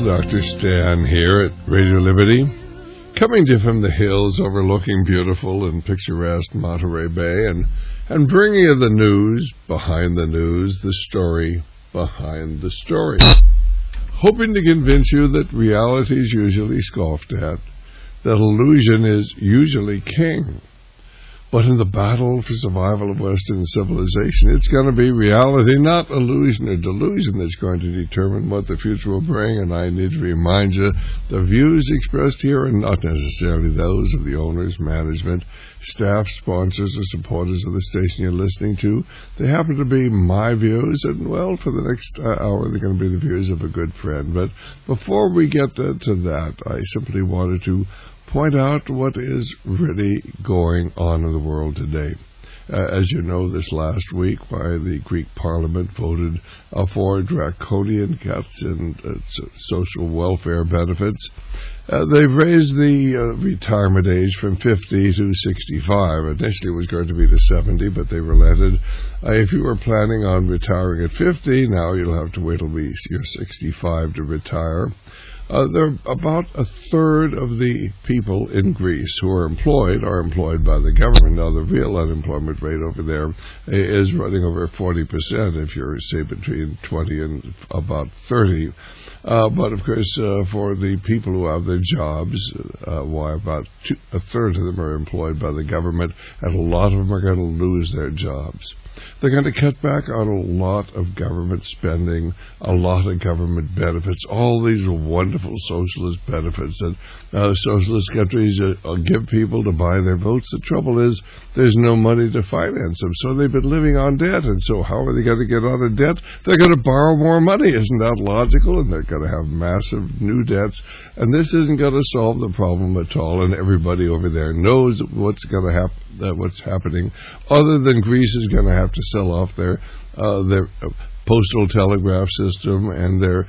Well, Dr. Stan here at Radio Liberty, coming to you from the hills overlooking beautiful and picturesque Monterey Bay and bringing you the news behind the news, the story behind the story. Hoping to convince you that reality is usually scoffed at, that illusion is usually king. But in the battle for survival of Western civilization, it's going to be reality, not illusion or delusion, that's going to determine what the future will bring. And I need to remind you, the views expressed here are not necessarily those of the owners, management, staff, sponsors, or supporters of the station you're listening to. They happen to be my views, and, well, for the next hour, they're going to be the views of a good friend. But before we get to that, I simply wanted to point out what is really going on in the world today. As you know, this last week, the Greek Parliament voted for draconian cuts in social welfare benefits. They've raised the retirement age from 50 to 65. Initially, it was going to be to 70, but they relented. If you were planning on retiring at 50, now you'll have to wait till you're 65 to retire. There are about a third of the people in Greece who are employed by the government. Now, the real unemployment rate over there is running over 40% if you're, say, between 20 and about 30. But, of course, for the people who have their jobs, why about a third of them are employed by the government, and a lot of them are going to lose their jobs. They're going to cut back on a lot of government spending, a lot of government benefits, all these wonderful socialist benefits that socialist countries give people to buy their votes. The trouble is there's no money to finance them, so they've been living on debt. And so how are they going to get out of debt? They're going to borrow more money. Isn't that logical? And they're going to have massive new debts. And this isn't going to solve the problem at all. And everybody over there knows what's going to happen, what's happening, other than Greece is going to have to sell off their postal telegraph system and their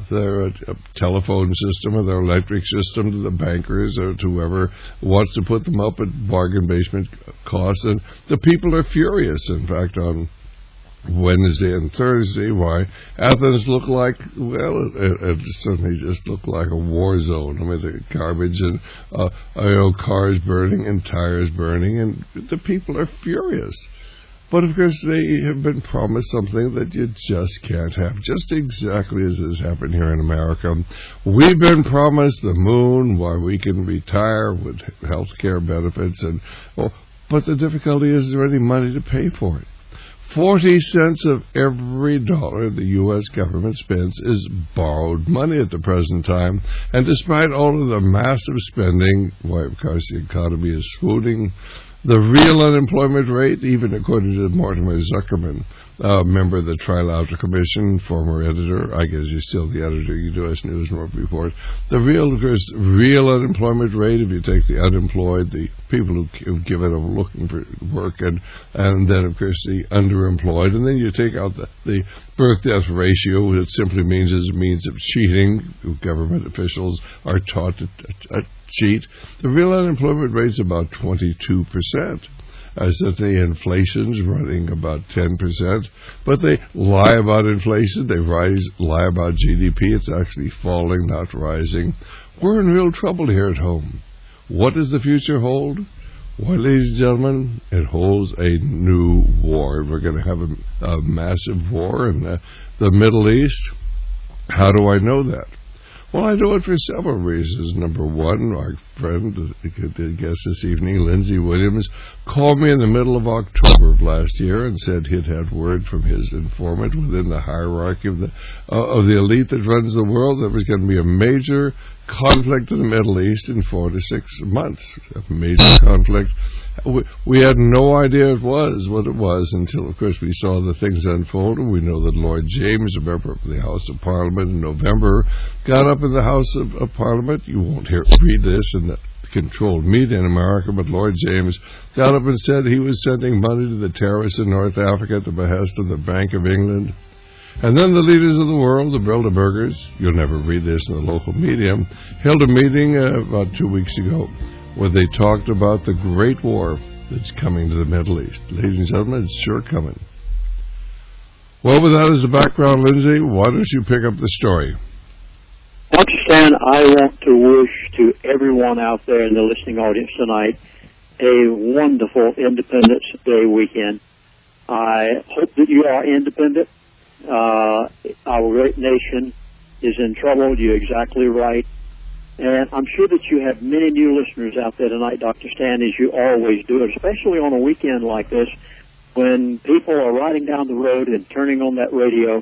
telephone system or their electric system to the bankers or to whoever wants to put them up at bargain basement costs. And the people are furious. In fact, on Wednesday and Thursday, why Athens looked like, well, it certainly just looked like a war zone. I mean, the garbage and cars burning and tires burning, and the people are furious. But, of course, they have been promised something that you just can't have, just exactly as has happened here in America. We've been promised the moon, why we can retire with health care benefits, but the difficulty is there any money to pay for it. 40 cents of every dollar the U.S. government spends is borrowed money at the present time. And despite all of the massive spending, why, of course, the economy is swooning. The real unemployment rate, even according to Mortimer Zuckerman, member of the Trilateral Commission, former editor, I guess he's still the editor of U.S. News and World Report, the real unemployment rate, if you take the unemployed, the people who've given up looking for work, and then, of course, the underemployed, and then you take out the birth-death ratio, which it simply means is a means of cheating. Government officials are taught to cheat. The real unemployment rate is about 22%. Certainly inflation's running about 10%, but they lie about inflation, they lie about GDP, it's actually falling, not rising. We're in real trouble here at home. What does the future hold? Well, ladies and gentlemen, it holds a new war. We're going to have a massive war in the Middle East. How do I know that? Well, I do it for several reasons. Number one, our friend, the guest this evening, Lindsey Williams, called me in the middle of October of last year and said he'd had word from his informant within the hierarchy of the elite that runs the world. There was going to be a major conflict in the Middle East in 4 to 6 months. A major conflict. We had no idea what it was until, of course, we saw the things unfold. And we know that Lord James, a member of the House of Parliament in November, got up in the House of Parliament. You won't read this in the controlled media in America, but Lord James got up and said he was sending money to the terrorists in North Africa at the behest of the Bank of England. And then the leaders of the world, the Bilderbergers, you'll never read this in the local media, held a meeting about 2 weeks ago where they talked about the great war that's coming to the Middle East. Ladies and gentlemen, it's sure coming. Well, with that as a background, Lindsay, why don't you pick up the story? Well, Stan, I want to wish to everyone out there in the listening audience tonight a wonderful Independence Day weekend. I hope that you are independent. Our great nation is in trouble. You're exactly right. And I'm sure that you have many new listeners out there tonight, Dr. Stan, as you always do, especially on a weekend like this when people are riding down the road and turning on that radio.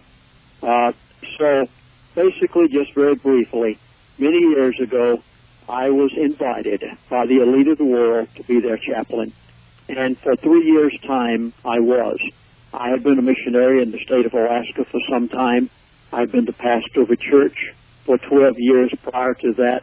So basically, just very briefly, many years ago, I was invited by the elite of the world to be their chaplain. And for 3 years' time, I was. I had been a missionary in the state of Alaska for some time. I've been the pastor of a church for 12 years prior to that.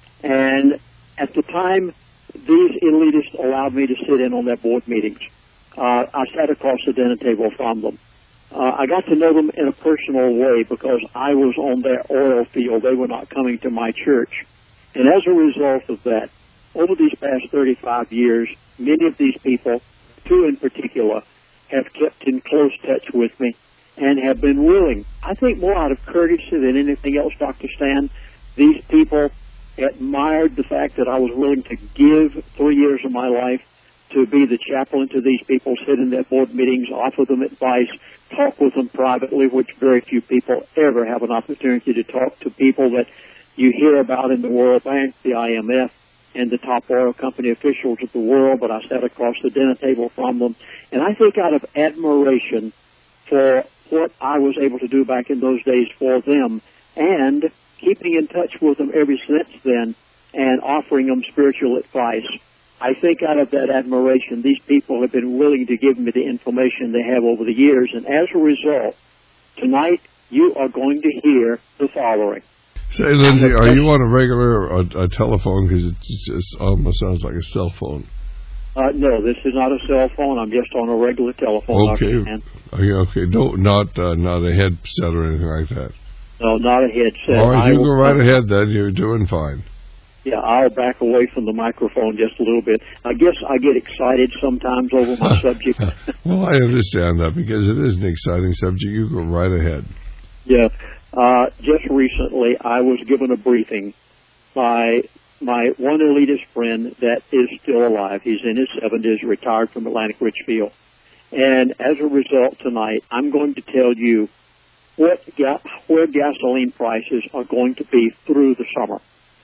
And at the time, these elitists allowed me to sit in on their board meetings. I sat across the dinner table from them. I got to know them in a personal way because I was on their oil field. They were not coming to my church. And as a result of that, over these past 35 years, many of these people, two in particular, have kept in close touch with me and have been willing, I think more out of courtesy than anything else, Dr. Stan, these people admired the fact that I was willing to give 3 years of my life to be the chaplain to these people, sit in their board meetings, offer them advice, talk with them privately, which very few people ever have an opportunity to talk to people that you hear about in the World Bank, the IMF, and the top oil company officials of the world, but I sat across the dinner table from them. And I think out of admiration for what I was able to do back in those days for them, and keeping in touch with them ever since then, and offering them spiritual advice, I think out of that admiration, these people have been willing to give me the information they have over the years. And as a result, tonight you are going to hear the following. Say, Lindsay, are you on a regular a telephone? Because it just almost sounds like a cell phone. No, this is not a cell phone. I'm just on a regular telephone. Okay. Okay. Not a headset or anything like that. No, not a headset. All right, you go right ahead then. You're doing fine. Yeah, I'll back away from the microphone just a little bit. I guess I get excited sometimes over my subject. Well, I understand that because it is an exciting subject. You go right ahead. Yeah. Just recently, I was given a briefing by my one elitist friend that is still alive. He's in his 70s, retired from Atlantic Richfield. And as a result tonight, I'm going to tell you where gasoline prices are going to be through the summer.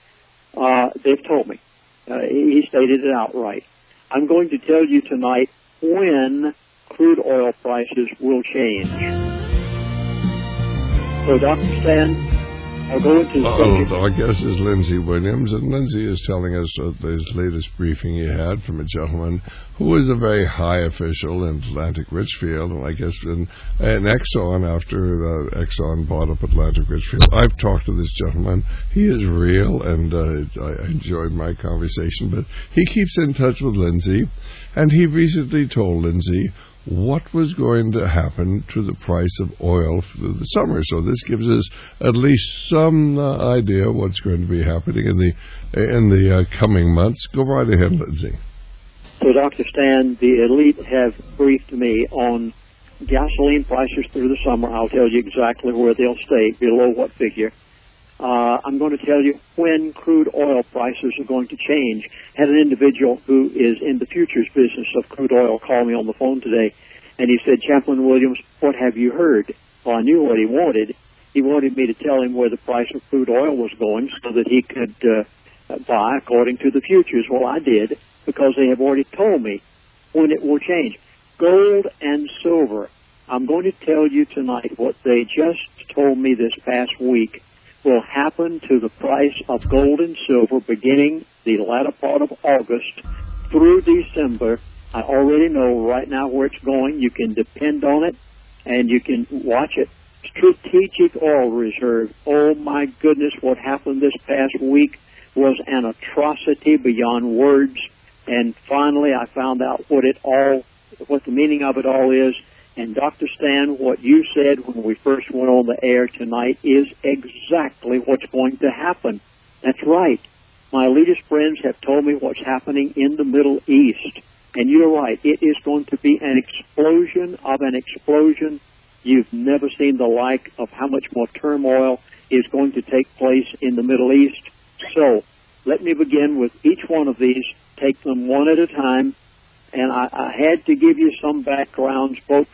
They've told me. He stated it outright. I'm going to tell you tonight when crude oil prices will change. So, Dr. Stan, I'll go into the subject. Our guest is Lindsay Williams, and Lindsay is telling us his latest briefing he had from a gentleman who was a very high official in Atlantic Richfield, and I guess in Exxon after Exxon bought up Atlantic Richfield. I've talked to this gentleman. He is real, and I enjoyed my conversation, but he keeps in touch with Lindsay, and he recently told Lindsay what was going to happen to the price of oil through the summer. So this gives us at least some idea what's going to be happening in the coming months. Go right ahead, Lindsay. So, Dr. Stan, the elite have briefed me on gasoline prices through the summer. I'll tell you exactly where they'll stay, below what figure. I'm going to tell you when crude oil prices are going to change. Had an individual who is in the futures business of crude oil call me on the phone today, and he said, Chaplain Williams, what have you heard? Well, I knew what he wanted. He wanted me to tell him where the price of crude oil was going so that he could buy according to the futures. Well, I did, because they have already told me when it will change. Gold and silver. I'm going to tell you tonight what they just told me this past week will happen to the price of gold and silver beginning the latter part of August through December. I already know right now where it's going. You can depend on it, and you can watch it. Strategic Oil Reserve. Oh, my goodness, what happened this past week was an atrocity beyond words. And finally, I found out what the meaning of it all is. And Dr. Stan, what you said when we first went on the air tonight is exactly what's going to happen. That's right. My elitist friends have told me what's happening in the Middle East. And you're right. It is going to be an explosion of an explosion. You've never seen the like of how much more turmoil is going to take place in the Middle East. So let me begin with each one of these, take them one at a time, and I had to give you some backgrounds, folks,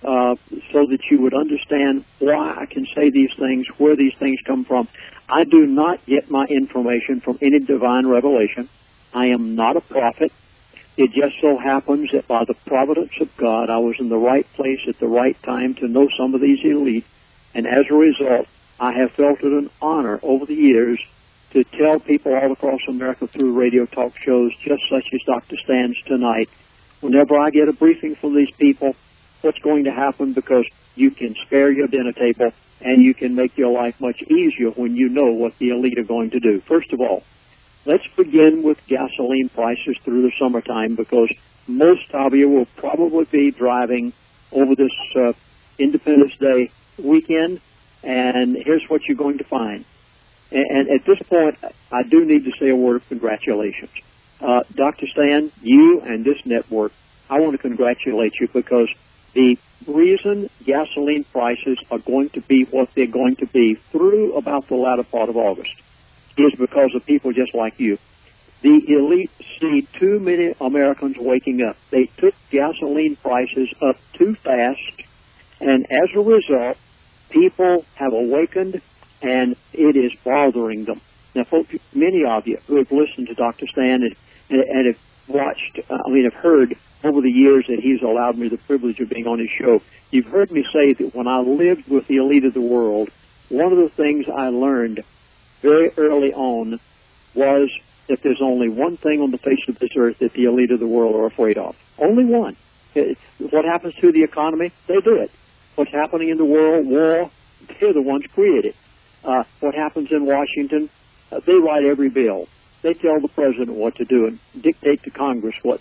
so that you would understand why I can say these things, where these things come from. I do not get my information from any divine revelation. I am not a prophet. It just so happens that by the providence of God, I was in the right place at the right time to know some of these elite, and as a result, I have felt it an honor over the years to tell people all across America through radio talk shows just such as Dr. Stan's tonight, whenever I get a briefing from these people, what's going to happen, because you can spare your dinner table and you can make your life much easier when you know what the elite are going to do. First of all, let's begin with gasoline prices through the summertime, because most of you will probably be driving over this Independence Day weekend, and here's what you're going to find. And at this point, I do need to say a word of congratulations. Dr. Stan, you and this network, I want to congratulate you, because the reason gasoline prices are going to be what they're going to be through about the latter part of August is because of people just like you. The elite see too many Americans waking up. They took gasoline prices up too fast, and as a result, people have awakened, and it is bothering them. Now, folks, many of you who have listened to Dr. Stan and have watched, have heard over the years that he's allowed me the privilege of being on his show, you've heard me say that when I lived with the elite of the world, one of the things I learned very early on was that there's only one thing on the face of this earth that the elite of the world are afraid of. Only one. What happens to the economy? They do it. What's happening in the world, war, they're the ones created. What happens in Washington, they write every bill. They tell the president what to do and dictate to Congress what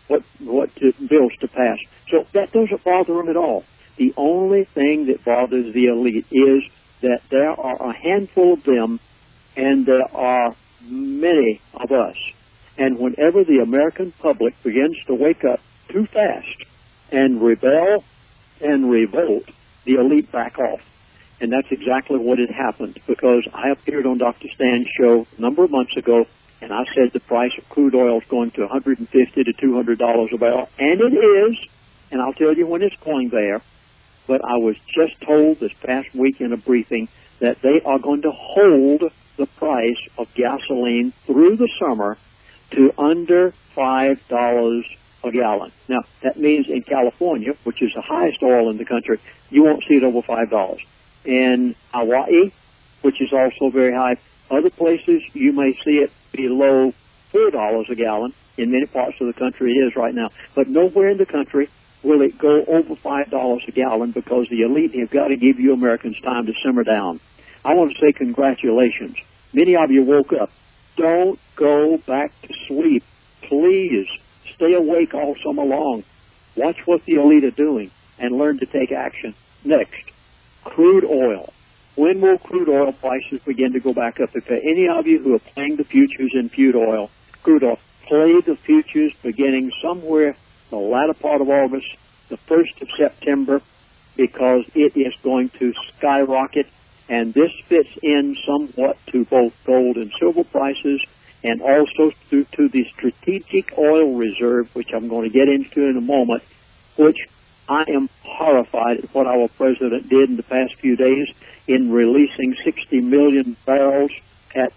bills to pass. So that doesn't bother them at all. The only thing that bothers the elite is that there are a handful of them, and there are many of us. And whenever the American public begins to wake up too fast and rebel and revolt, the elite back off. And that's exactly what had happened, because I appeared on Dr. Stan's show a number of months ago, and I said the price of crude oil is going to $150 to $200 a barrel, and it is, and I'll tell you when it's going there. But I was just told this past week in a briefing that they are going to hold the price of gasoline through the summer to under $5 a gallon. Now, that means in California, which is the highest oil in the country, you won't see it over $5. In Hawaii, which is also very high, other places you may see it below $4 a gallon. In many parts of the country it is right now. But nowhere in the country will it go over $5 a gallon, because the elite have got to give you Americans time to simmer down. I want to say congratulations. Many of you woke up. Don't go back to sleep. Please stay awake all summer long. Watch what the elite are doing and learn to take action. Next, crude oil. When will crude oil prices begin to go back up? If there are any of you who are playing the futures in crude oil, play the futures beginning somewhere the latter part of August, the 1st of September, because it is going to skyrocket. And this fits in somewhat to both gold and silver prices, and also to the strategic oil reserve, which I'm going to get into in a moment, which I am horrified at what our president did in the past few days in releasing 60 million barrels at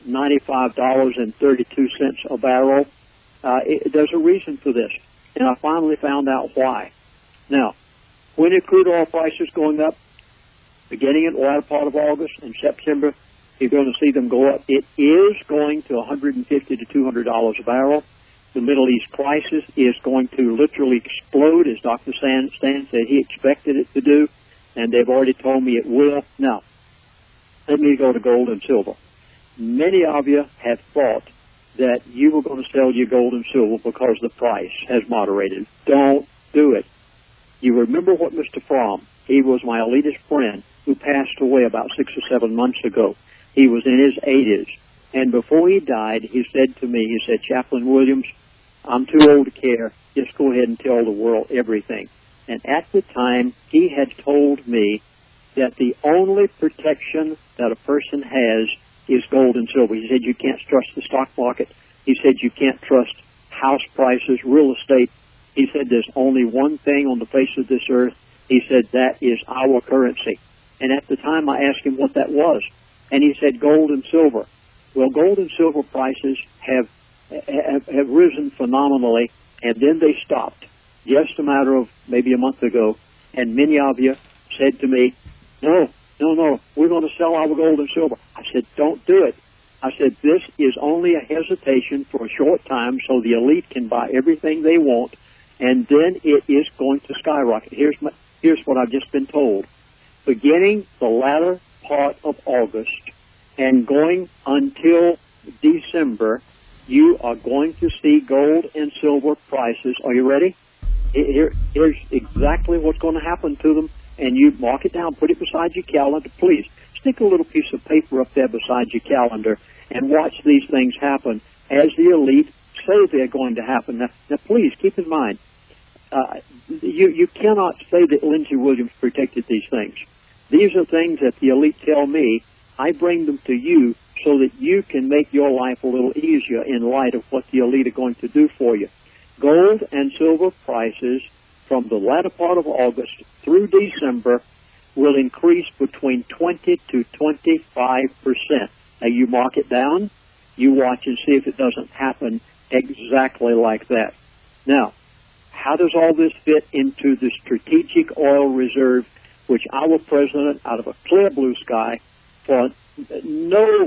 $95.32 a barrel. There's a reason for this, and I finally found out why. Now, when are crude oil prices going up? Beginning in the latter part of August and September, you're going to see them go up. It is going to $150 to $200 a barrel. The Middle East crisis is going to literally explode, as Dr. Stan said he expected it to do, and they've already told me it will. Now, let me go to gold and silver. Many of you have thought that you were going to sell your gold and silver because the price has moderated. Don't do it. You remember what Mr. Fromm, he was my elitist friend who passed away about 6 or 7 months ago. He was in his 80s. And before he died, he said to me, he said, Chaplain Williams, I'm too old to care. Just go ahead and tell the world everything. And at the time, he had told me that the only protection that a person has is gold and silver. He said you can't trust the stock market. He said you can't trust house prices, real estate. He said there's only one thing on the face of this earth. He said that is our currency. And at the time I asked him what that was, and he said gold and silver. Well, gold and silver prices have risen phenomenally, and then they stopped just a matter of maybe a month ago. And many of you said to me, no, we're going to sell our gold and silver. I said, don't do it. I said, this is only a hesitation for a short time so the elite can buy everything they want, and then it is going to skyrocket. Here's what I've just been told. Beginning the latter part of August and going until December, you are going to see gold and silver prices. Are you ready? Here's exactly what's going to happen to them, and you mark it down, put it beside your calendar. Please stick a little piece of paper up there beside your calendar and watch these things happen as the elite say they're going to happen. Now please keep in mind, you cannot say that Lindsey Williams protected these things. These are things that the elite tell me. I bring them to you so that you can make your life a little easier in light of what the elite are going to do for you. Gold and silver prices from the latter part of August through December will increase between 20 to 25%. Now, you mark it down, you watch and see if it doesn't happen exactly like that. Now, how does all this fit into the strategic oil reserve, which our president, out of a clear blue sky, for no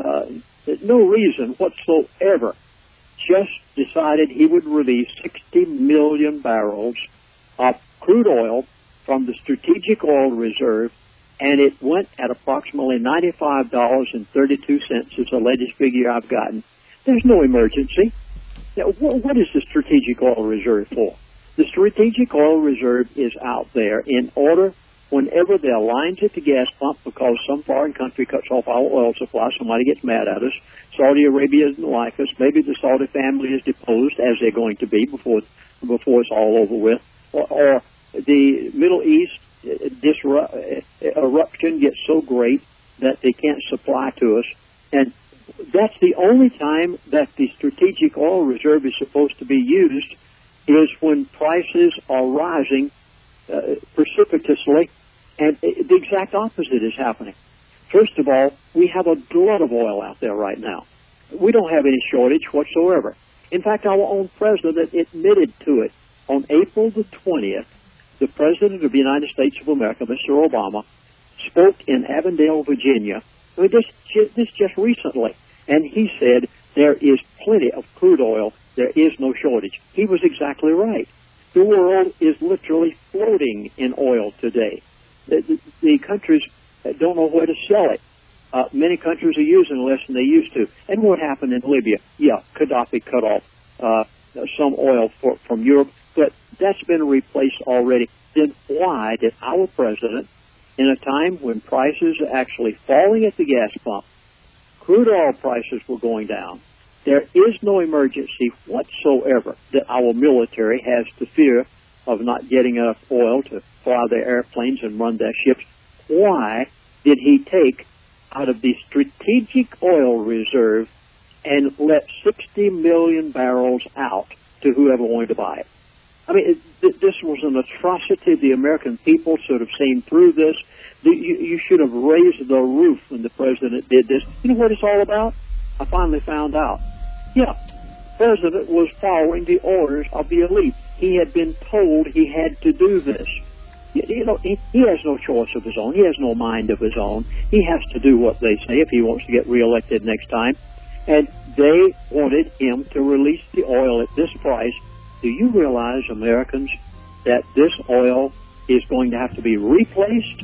reason whatsoever, just decided he would release 60 million barrels of crude oil from the strategic oil reserve, and it went at approximately $95.32 is the latest figure I've gotten. There's no emergency. Now, what is the strategic oil reserve for? The strategic oil reserve is out there in order whenever there are lines at the gas pump because some foreign country cuts off our oil supply, somebody gets mad at us. Saudi Arabia doesn't like us. Maybe the Saudi family is deposed, as they're going to be before it's all over with. Or the Middle East eruption gets so great that they can't supply to us. And that's the only time that the strategic oil reserve is supposed to be used is when prices are rising precipitously, and the exact opposite is happening. First of all, we have a glut of oil out there right now. We don't have any shortage whatsoever. In fact, our own president admitted to it. On April the 20th, the President of the United States of America, Mr. Obama, spoke in Avondale, Virginia, this just recently, and he said there is plenty of crude oil. There is no shortage. He was exactly right. The world is literally floating in oil today. The countries don't know where to sell it. Many countries are using less than they used to. And what happened in Libya? Yeah, Gaddafi cut off some oil from Europe, but that's been replaced already. Then why did our president, in a time when prices are actually falling at the gas pump, crude oil prices were going down, there is no emergency whatsoever that our military has to fear of not getting enough oil to fly their airplanes and run their ships. Why did he take out of the strategic oil reserve and let 60 million barrels out to whoever wanted to buy it? I mean, this was an atrocity. The American people should have seen through this. You should have raised the roof when the president did this. You know what it's all about? I finally found out. Yeah, the president was following the orders of the elite. He had been told he had to do this. You know, he has no choice of his own. He has no mind of his own. He has to do what they say if he wants to get reelected next time. And they wanted him to release the oil at this price. Do you realize, Americans, that this oil is going to have to be replaced?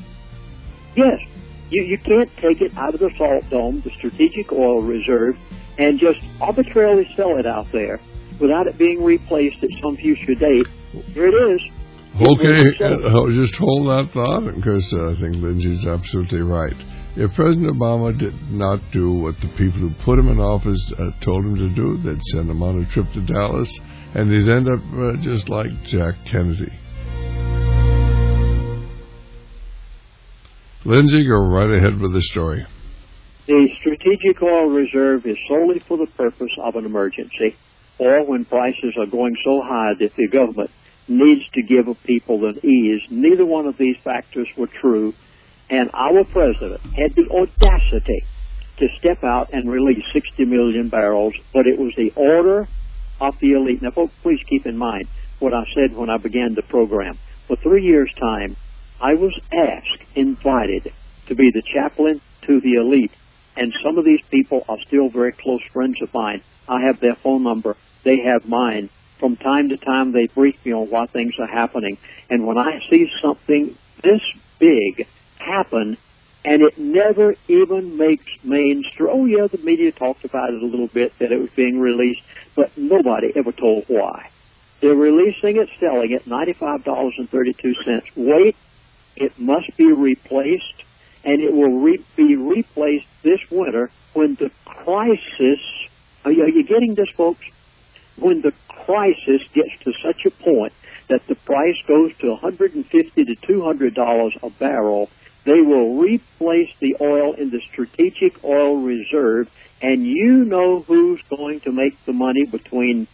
Yes. You can't take it out of the salt dome, the strategic oil reserve, and just arbitrarily sell it out there without it being replaced at some future date. Here it is. Okay, just hold that thought, because I think Lindsay's absolutely right. If President Obama did not do what the people who put him in office told him to do, they'd send him on a trip to Dallas, and he'd end up just like Jack Kennedy. Lindsay, go right ahead with the story. The Strategic Oil Reserve is solely for the purpose of an emergency, or when prices are going so high that the government needs to give people an ease. Neither one of these factors were true, and our president had the audacity to step out and release 60 million barrels, but it was the order of the elite. Now, folks, please keep in mind what I said when I began the program. For 3 years' time, I was invited to be the chaplain to the elite, and some of these people are still very close friends of mine. I have their phone number. They have mine. From time to time, they brief me on why things are happening. And when I see something this big happen, and it never even makes mainstream, oh, yeah, the media talked about it a little bit, that it was being released, but nobody ever told why. They're releasing it, selling it, $95.32. Wait, it must be replaced, and it will be replaced this winter when the crisis, are you getting this, folks? When the crisis gets to such a point that the price goes to $150 to $200 a barrel, they will replace the oil in the Strategic Oil Reserve, and you know who's going to make the money between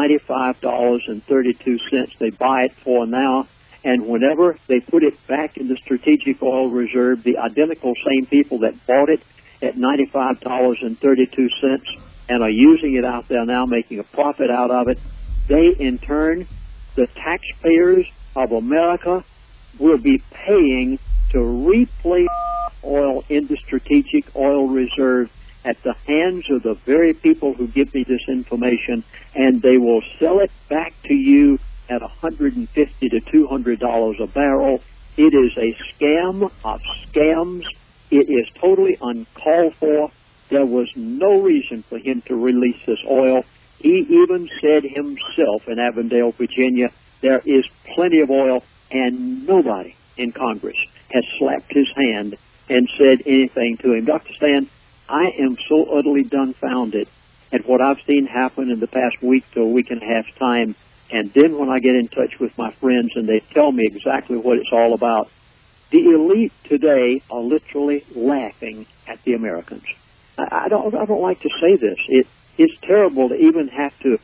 $95.32 they buy it for now, and whenever they put it back in the Strategic Oil Reserve, the identical same people that bought it at $95.32 and are using it out there now, making a profit out of it, they in turn, the taxpayers of America, will be paying to replace oil in the Strategic Oil Reserve at the hands of the very people who give me this information, and they will sell it back to you at $150 to $200 a barrel. It is a scam of scams. It is totally uncalled for. There was no reason for him to release this oil. He even said himself in Avondale, Virginia, there is plenty of oil, and nobody in Congress has slapped his hand and said anything to him. Dr. Stan, I am so utterly dumbfounded at what I've seen happen in the past week to a week and a half time, and then when I get in touch with my friends and they tell me exactly what it's all about, the elite today are literally laughing at the Americans. I don't like to say this. It's terrible to even have to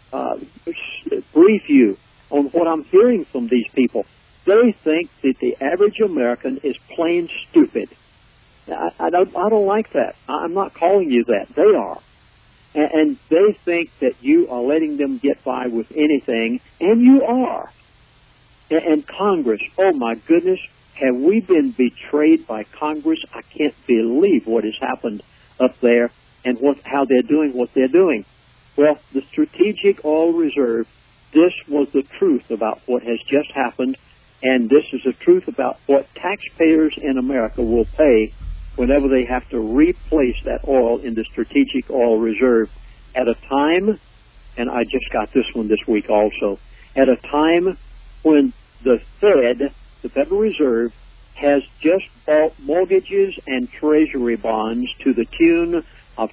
brief you on what I'm hearing from these people. They think that the average American is plain stupid. I don't like that. I'm not calling you that. They are. And they think that you are letting them get by with anything, and you are. And Congress, oh my goodness, have we been betrayed by Congress? I can't believe what has happened up there and how they're doing what they're doing. Well, the Strategic Oil Reserve, this was the truth about what has just happened, and this is the truth about what taxpayers in America will pay whenever they have to replace that oil in the Strategic Oil Reserve at a time, and I just got this one this week also, at a time when the Fed, the Federal Reserve, has just bought mortgages and treasury bonds to the tune of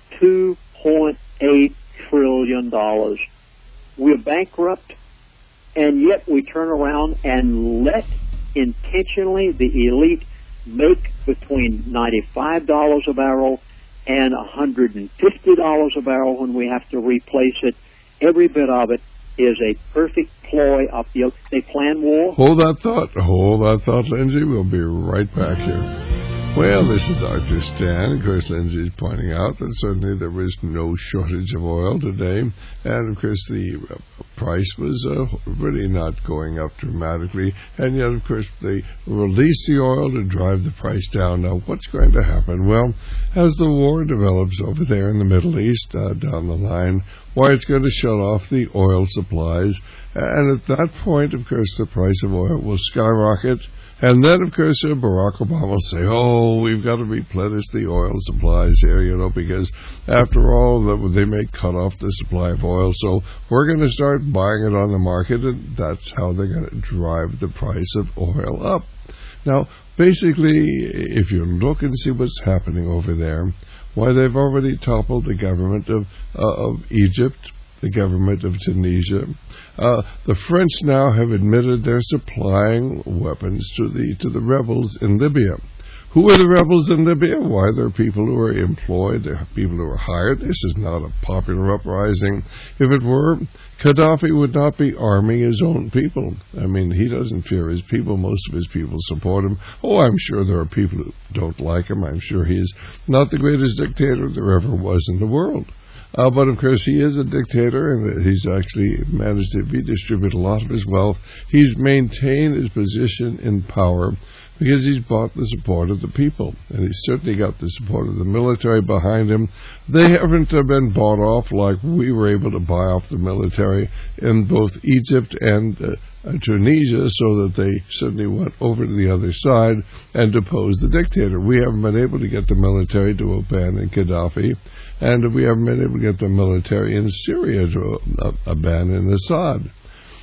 $2.8 trillion. We're bankrupt, and yet we turn around and let intentionally the elite make between $95 a barrel and $150 a barrel when we have to replace it. Every bit of it is a perfect ploy of the... They plan war. Hold that thought, Lindsay. We'll be right back here. Well, this is Dr. Stan. Of course, Lindsay's pointing out that certainly there was no shortage of oil today. And, of course, the price was really not going up dramatically. And yet, of course, they released the oil to drive the price down. Now, what's going to happen? Well, as the war develops over there in the Middle East down the line, why, it's going to shut off the oil supplies. And at that point, of course, the price of oil will skyrocket. And then, of course, Barack Obama will say, oh, we've got to replenish the oil supplies here, because after all, they may cut off the supply of oil. So we're going to start buying it on the market, and that's how they're going to drive the price of oil up. Now, basically, if you look and see what's happening over there, why, they've already toppled the government of Egypt, the government of Tunisia. The French now have admitted they're supplying weapons to the rebels in Libya. Who are the rebels in Libya? Why, there are people who are employed, there are people who are hired. This is not a popular uprising. If it were, Gaddafi would not be arming his own people. I mean, he doesn't fear his people. Most of his people support him. Oh, I'm sure there are people who don't like him. I'm sure he is not the greatest dictator there ever was in the world. But of course, he is a dictator, and he's actually managed to redistribute a lot of his wealth. He's maintained his position in power because he's bought the support of the people, and he's certainly got the support of the military behind him. They haven't been bought off like we were able to buy off the military in both Egypt and Tunisia, so that they suddenly went over to the other side and deposed the dictator. We haven't been able to get the military to abandon Gaddafi, and we haven't been able to get the military in Syria to abandon Assad.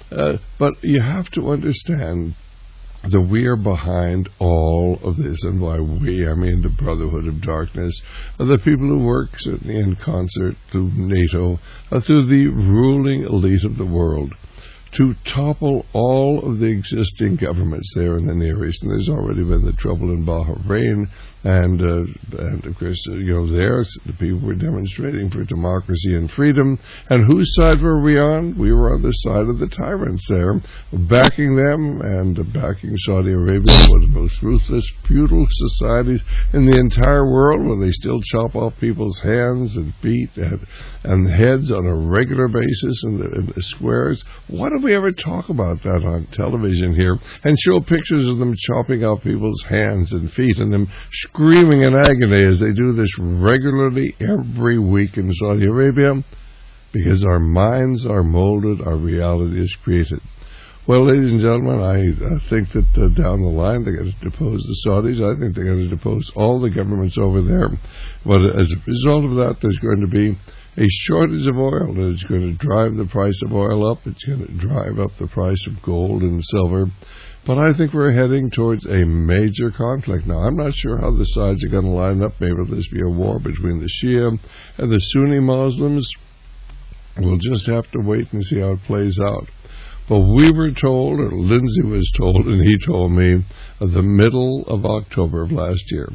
But you have to understand that we are behind all of this, and by we, I mean the Brotherhood of Darkness, the people who work certainly in concert through NATO, through the ruling elite of the world, to topple all of the existing governments there in the Near East. And there's already been the trouble in Bahrain, and of course, there the people were demonstrating for democracy and freedom. And whose side were we on? We were on the side of the tyrants there, backing them and backing Saudi Arabia, one of the most ruthless, feudal societies in the entire world, where they still chop off people's hands and feet and heads on a regular basis in the squares. Why don't we ever talk about that on television here and show pictures of them chopping off people's hands and feet and them screaming in agony as they do this regularly every week in Saudi Arabia? Because our minds are molded, our reality is created. Well, ladies and gentlemen, I think that down the line they're going to depose the Saudis. I think they're going to depose all the governments over there. But as a result of that, there's going to be a shortage of oil, and it's going to drive the price of oil up. It's going to drive up the price of gold and silver. But I think we're heading towards a major conflict. Now, I'm not sure how the sides are going to line up. Maybe there'll be a war between the Shia and the Sunni Muslims. We'll just have to wait and see how it plays out. But we were told, or Lindsay was told, and he told me, the middle of October of last year,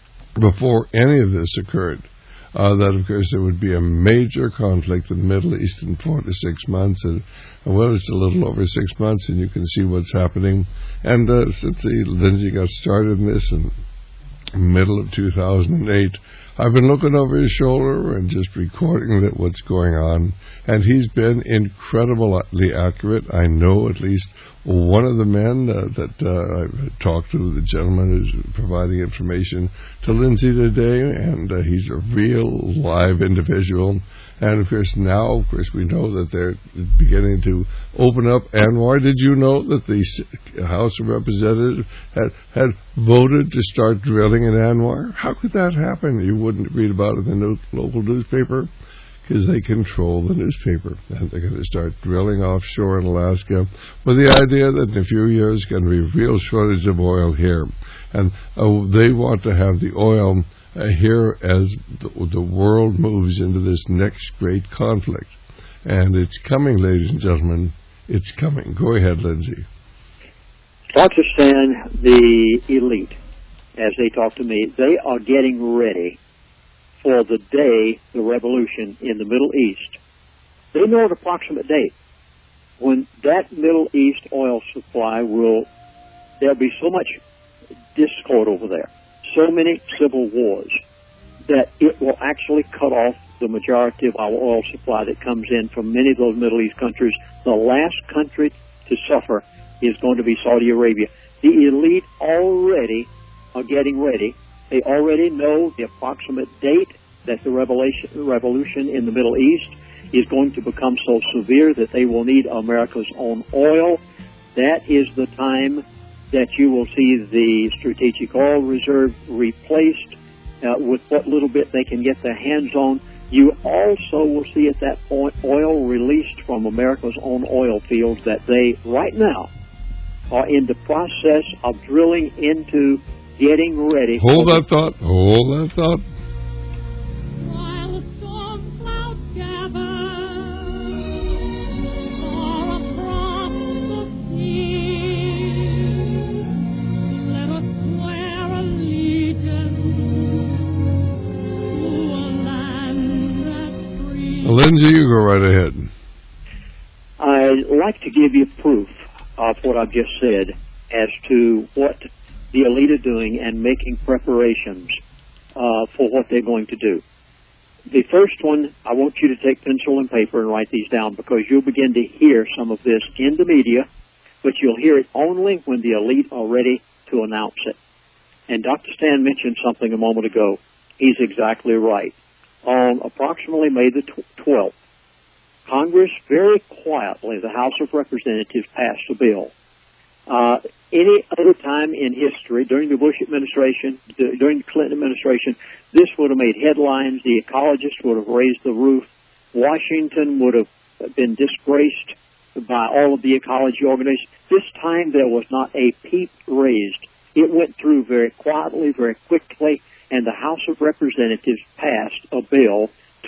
before any of this occurred, that, of course, there would be a major conflict in the Middle East in 4 to 6 months. And well, it's a little over 6 months, and you can see what's happening. And since Lindsay got started in this in the middle of 2008, I've been looking over his shoulder and just recording what's going on. And he's been incredibly accurate. I know at least one of the men that I talked to, the gentleman who's providing information to Lindsay today, and he's a real live individual. And of course now, we know that they're beginning to open up Anwar. Did you know that the House of Representatives had voted to start drilling in Anwar? How could that happen? You wouldn't read about it in the local newspaper, because they control the newspaper, and they're going to start drilling offshore in Alaska with the idea that in a few years there's going to be a real shortage of oil here. And they want to have the oil here as the world moves into this next great conflict. And it's coming, ladies and gentlemen. It's coming. Go ahead, Lindsay. Pakistan, the elite, as they talk to me, they are getting ready for the day, the revolution in the Middle East. They know an approximate date when that Middle East oil supply there'll be so much discord over there, so many civil wars, that it will actually cut off the majority of our oil supply that comes in from many of those Middle East countries. The last country to suffer is going to be Saudi Arabia. The elite already are getting ready. They already know the approximate date that the revolution in the Middle East is going to become so severe that they will need America's own oil. That is the time that you will see the strategic oil reserve replaced with what little bit they can get their hands on. You also will see at that point oil released from America's own oil fields that they, right now, are in the process of drilling into, getting ready. Hold that thought. While the storm clouds gather far across the sea, let us swear allegiance Lindsay, you go right ahead. I'd like to give you proof of what I've just said as to what the elite are doing and making preparations for what they're going to do. The first one, I want you to take pencil and paper and write these down, because you'll begin to hear some of this in the media, but you'll hear it only when the elite are ready to announce it. And Dr. Stan mentioned something a moment ago. He's exactly right. On approximately May the 12th, Congress very quietly, the House of Representatives, passed a bill. Any other time in history, during the Bush administration, during the Clinton administration, this would have made headlines. The ecologists would have raised the roof. Washington would have been disgraced by all of the ecology organizations. This time there was not a peep raised. It went through very quietly, very quickly, and the House of Representatives passed a bill,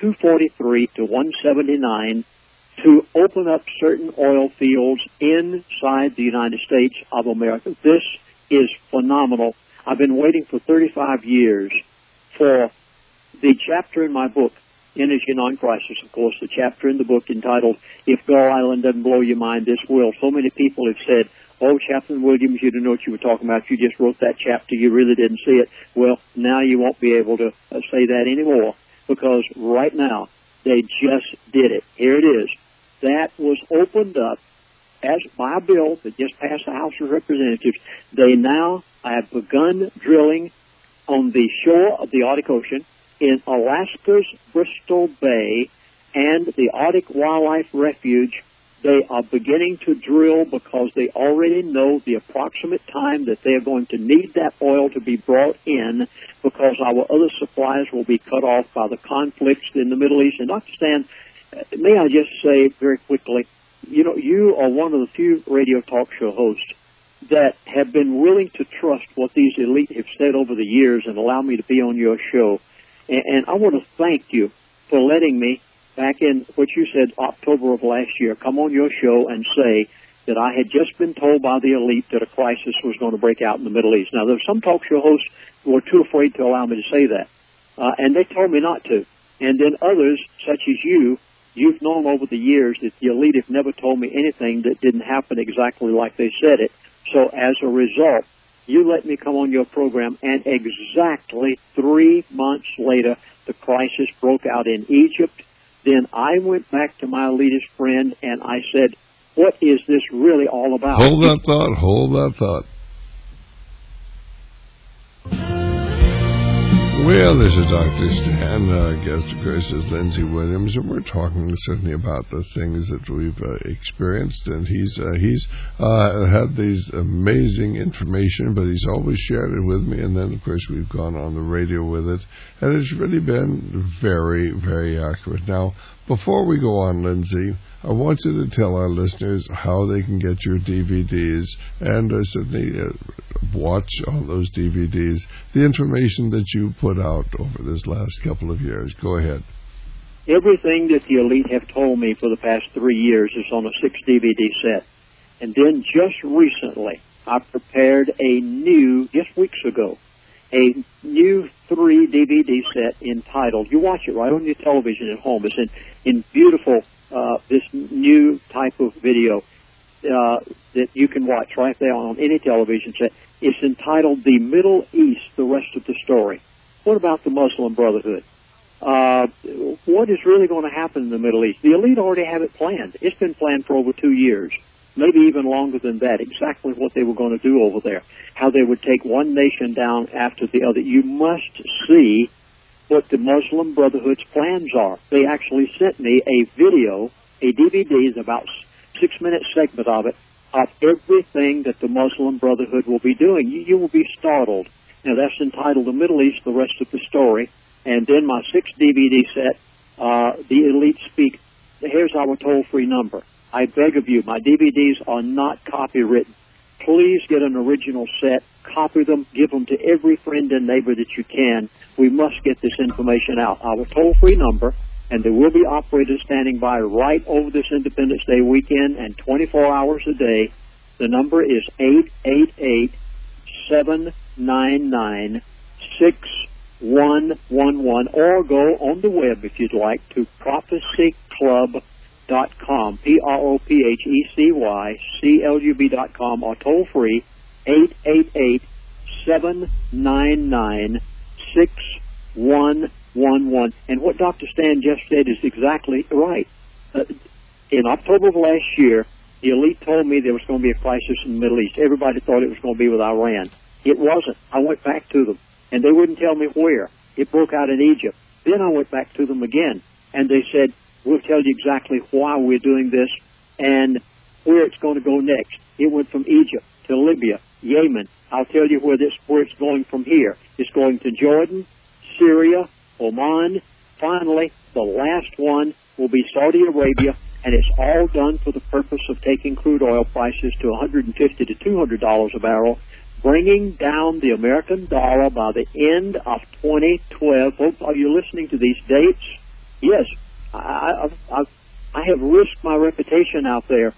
243 to 179, to open up certain oil fields inside the United States of America. This is phenomenal. I've been waiting for 35 years for the chapter in my book, Energy Non-Crisis, of course, the chapter in the book entitled, If Gull Island Doesn't Blow Your Mind, This Will. So many people have said, oh, Chaplain Williams, you didn't know what you were talking about. You just wrote that chapter. You really didn't see it. Well, now you won't be able to say that anymore, because right now they just did it. Here it is. That was opened up as by a bill that just passed the House of Representatives. They now have begun drilling on the shore of the Arctic Ocean in Alaska's Bristol Bay and the Arctic Wildlife Refuge. They are beginning to drill because they already know the approximate time that they are going to need that oil to be brought in, because our other supplies will be cut off by the conflicts in the Middle East. And Dr. Stan, may I just say very quickly, you know, you are one of the few radio talk show hosts that have been willing to trust what these elite have said over the years and allow me to be on your show. And I want to thank you for letting me, back in what you said, October of last year, come on your show and say that I had just been told by the elite that a crisis was going to break out in the Middle East. Now, there were some talk show hosts who were too afraid to allow me to say that, and they told me not to. And then others, such as you've known over the years that the elite have never told me anything that didn't happen exactly like they said it. So as a result, you let me come on your program, and exactly 3 months later, the crisis broke out in Egypt. Then I went back to my elitist friend, and I said, what is this really all about? Hold that thought. Well, this is Dr. Stan, guest of course is Lindsay Williams, and we're talking certainly about the things that we've experienced, and he's had these amazing information, but he's always shared it with me, and then of course we've gone on the radio with it, and it's really been very, very accurate. Now, before we go on, Lindsay, I want you to tell our listeners how they can get your DVDs and certainly watch all those DVDs, the information that you put out over this last couple of years. Go ahead. Everything that the elite have told me for the past 3 years is on a 6-DVD set. And then just recently, I prepared just weeks ago, a new 3-DVD set entitled, you watch it right on your television at home. It's in beautiful, this new type of video that you can watch right there on any television set. It's entitled The Middle East, The Rest of the Story. What about the Muslim Brotherhood? What is really going to happen in the Middle East? The elite already have it planned. It's been planned for over 2 years, maybe even longer than that, exactly what they were going to do over there, how they would take one nation down after the other. You must see what the Muslim Brotherhood's plans are. They actually sent me a video, a DVD, is about 6-minute segment of it, of everything that the Muslim Brotherhood will be doing. You will be startled. Now, that's entitled The Middle East, The Rest of the Story. And then my 6-DVD set, The Elite Speak. Here's our toll-free number. I beg of you, my DVDs are not copywritten. Please get an original set, copy them, give them to every friend and neighbor that you can. We must get this information out. Our toll-free number, and there will be operators standing by right over this Independence Day weekend and 24 hours a day. The number is 888-799-6111, or go on the web if you'd like to prophecyclub.com, prophecyclub.com, or toll free 888-799-6111. And what Dr. Stan just said is exactly right. In October of last year, the elite told me there was going to be a crisis in the Middle East. Everybody thought it was going to be with Iran. It wasn't. I went back to them, and they wouldn't tell me where. It broke out in Egypt. Then I went back to them again, and they said, we'll tell you exactly why we're doing this and where it's going to go next. It went from Egypt to Libya, Yemen. I'll tell you where it's going from here. It's going to Jordan, Syria, Oman. Finally, the last one will be Saudi Arabia, and it's all done for the purpose of taking crude oil prices to $150 to $200 a barrel, bringing down the American dollar by the end of 2012. Folks, are you listening to these dates? Yes, I have risked my reputation out there,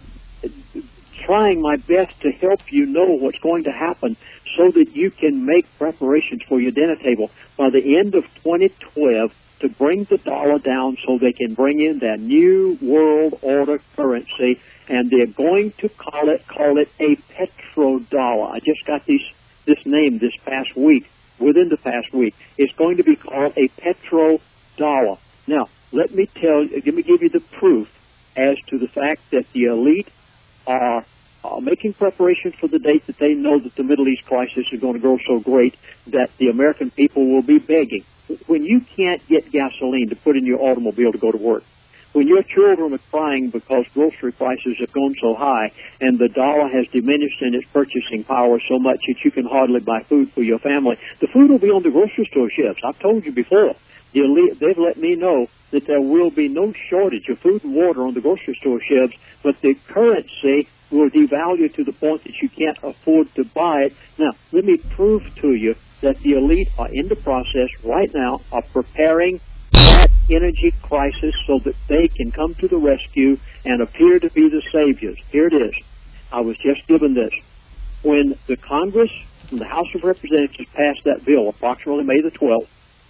trying my best to help you know what's going to happen so that you can make preparations for your dinner table by the end of 2012 to bring the dollar down so they can bring in their new world order currency, and they're going to call it a petrodollar. I just got this name this past week, within the past week. It's going to be called a petrodollar. Now, let me give you the proof as to the fact that the elite are making preparations for the date that they know that the Middle East crisis is going to grow so great that the American people will be begging. When you can't get gasoline to put in your automobile to go to work, when your children are crying because grocery prices have gone so high and the dollar has diminished in its purchasing power so much that you can hardly buy food for your family, the food will be on the grocery store shelves. I've told you before. They've let me know that there will be no shortage of food and water on the grocery store shelves, but the currency will devalue to the point that you can't afford to buy it. Now, let me prove to you that the elite are in the process right now of preparing that energy crisis so that they can come to the rescue and appear to be the saviors. Here it is. I was just given this. When the Congress and the House of Representatives passed that bill, approximately May the 12th,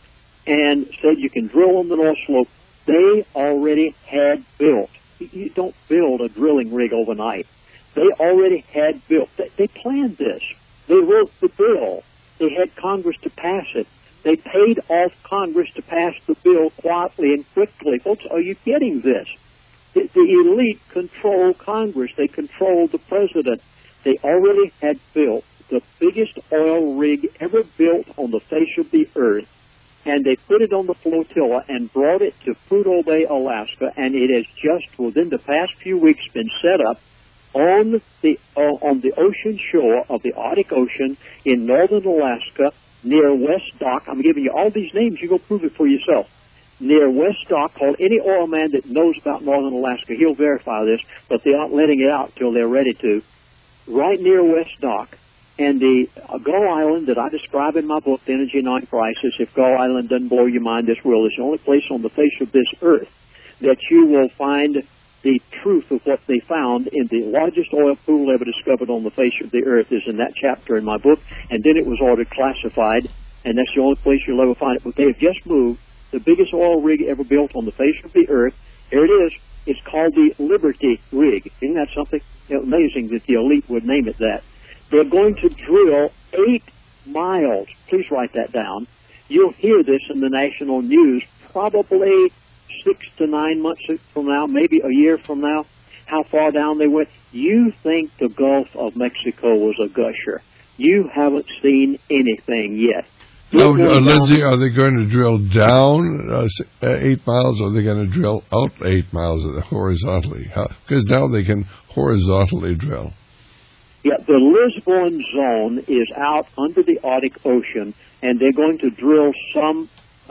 and said you can drill on the North Slope, they already had built. You don't build a drilling rig overnight. They already had built. They planned this. They wrote the bill. They had Congress to pass it. They paid off Congress to pass the bill quietly and quickly. Folks, are you getting this? The elite control Congress. They control the president. They already had built the biggest oil rig ever built on the face of the earth, and they put it on the flotilla and brought it to Prudhoe Bay, Alaska, and it has just within the past few weeks been set up on the ocean shore of the Arctic Ocean in northern Alaska near West Dock. I'm giving you all these names. You go prove it for yourself. Near West Dock, call any oil man that knows about northern Alaska. He'll verify this, but they aren't letting it out till they're ready to. Right near West Dock. And the Gull Island that I describe in my book, The Energy Night Crisis, if Gull Island doesn't blow your mind, this will. It's the only place on the face of this earth that you will find the truth of what they found in the largest oil pool ever discovered on the face of the earth is in that chapter in my book, and then it was ordered classified, and that's the only place you'll ever find it. But they have just moved the biggest oil rig ever built on the face of the earth. Here it is. It's called the Liberty Rig. Isn't that something amazing that the elite would name it that? They're going to drill 8 miles. Please write that down. You'll hear this in the national news probably 6 to 9 months from now, maybe a year from now, how far down they went. You think the Gulf of Mexico was a gusher. You haven't seen anything yet. Now, Lindsay, are they going to drill down 8 miles, or are they going to drill out 8 miles horizontally? Because now they can horizontally drill. Yeah, the Lisbon zone is out under the Arctic Ocean, and they're going to drill some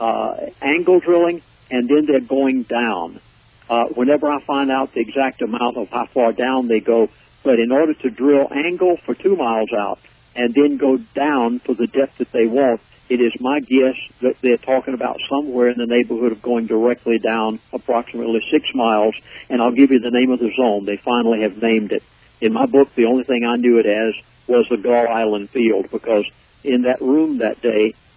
angle drilling, and then they're going down. Whenever I find out the exact amount of how far down they go, but in order to drill angle for 2 miles out and then go down for the depth that they want, it is my guess that they're talking about somewhere in the neighborhood of going directly down approximately 6 miles, and I'll give you the name of the zone. They finally have named it. In my book, the only thing I knew it as was the Gull Island field, because in that room that day,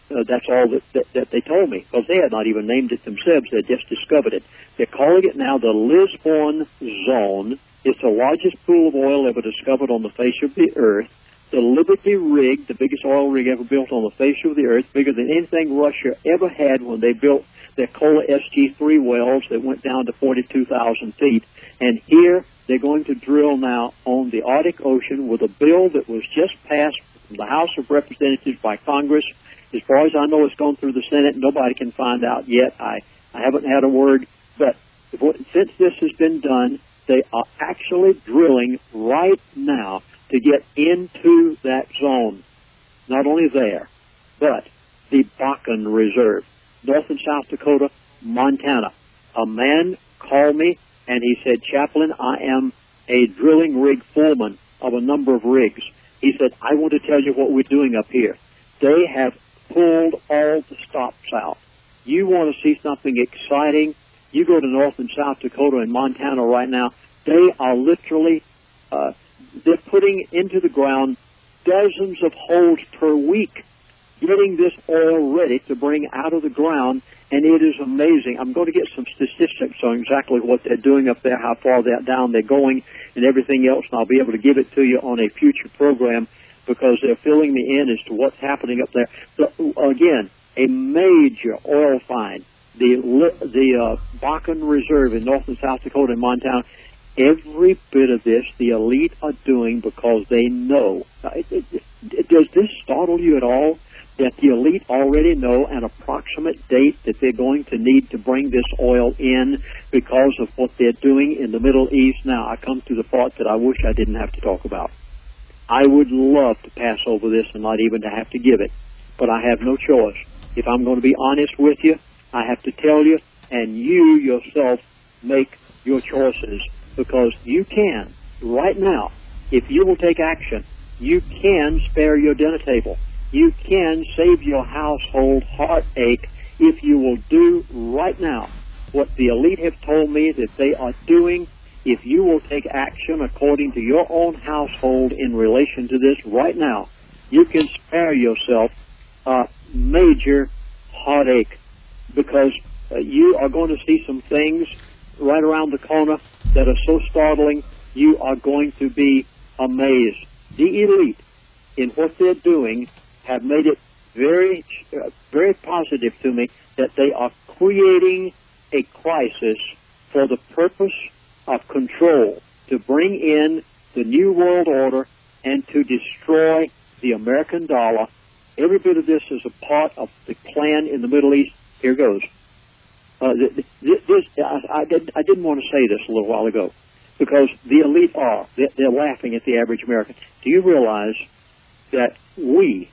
That's all that they told me, because they had not even named it themselves. They just discovered it. They're calling it now the Lisbon Zone. It's the largest pool of oil ever discovered on the face of the earth. The Liberty rig, the biggest oil rig ever built on the face of the earth, bigger than anything Russia ever had when they built their Kola SG-3 wells that went down to 42,000 feet. And here they're going to drill now on the Arctic Ocean with a bill that was just passed from the House of Representatives by Congress. As far as I know, it's gone through the Senate. Nobody can find out yet. I haven't had a word. But since this has been done, they are actually drilling right now to get into that zone. Not only there, but the Bakken Reserve, North and South Dakota, Montana. A man called me and he said, Chaplain, I am a drilling rig foreman of a number of rigs. He said, I want to tell you what we're doing up here. They have pulled all the stops out. You want to see something exciting? You go to North and South Dakota and Montana right now, they are literally they're putting into the ground dozens of holes per week, getting this oil ready to bring out of the ground, and it is amazing. I'm going to get some statistics on exactly what they're doing up there, how far down they're going, and everything else, and I'll be able to give it to you on a future program, because they're filling me in as to what's happening up there. So, again, a major oil find, the Bakken Reserve in North and South Dakota and Montana. Every bit of this the elite are doing because they know. Does this startle you at all, that the elite already know an approximate date that they're going to need to bring this oil in because of what they're doing in the Middle East? Now, I come to the thought that I wish I didn't have to talk about. I would love to pass over this and not even to have to give it, but I have no choice. If I'm going to be honest with you, I have to tell you, and you yourself make your choices. Because you can, right now, if you will take action, you can spare your dinner table. You can save your household heartache if you will do right now what the elite have told me that they are doing. If you will take action according to your own household in relation to this right now, you can spare yourself a major heartache, because you are going to see some things right around the corner that are so startling, you are going to be amazed. The elite, in what they're doing, have made it very, very positive to me that they are creating a crisis for the purpose of control, to bring in the New World Order and to destroy the American dollar. Every bit of this is a part of the plan in the Middle East. Here goes. I didn't want to say this a little while ago, because the elite they're laughing at the average American. Do you realize that we,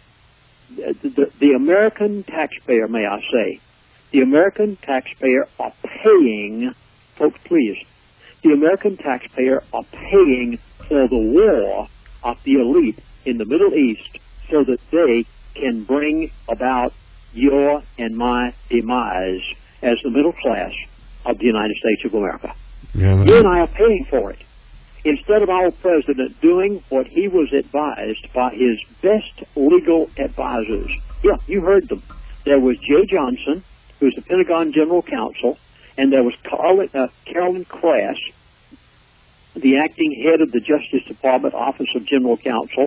the American taxpayer, may I say, the American taxpayer are paying, folks, please, the American taxpayer are paying for the war of the elite in the Middle East so that they can bring about your and my demise as the middle class of the United States of America. Yeah, you and I are paying for it. Instead of our president doing what he was advised by his best legal advisors. Yeah, you heard them. There was Jay Johnson, who's the Pentagon General Counsel, and there was Carolyn Crass, the acting head of the Justice Department Office of General Counsel.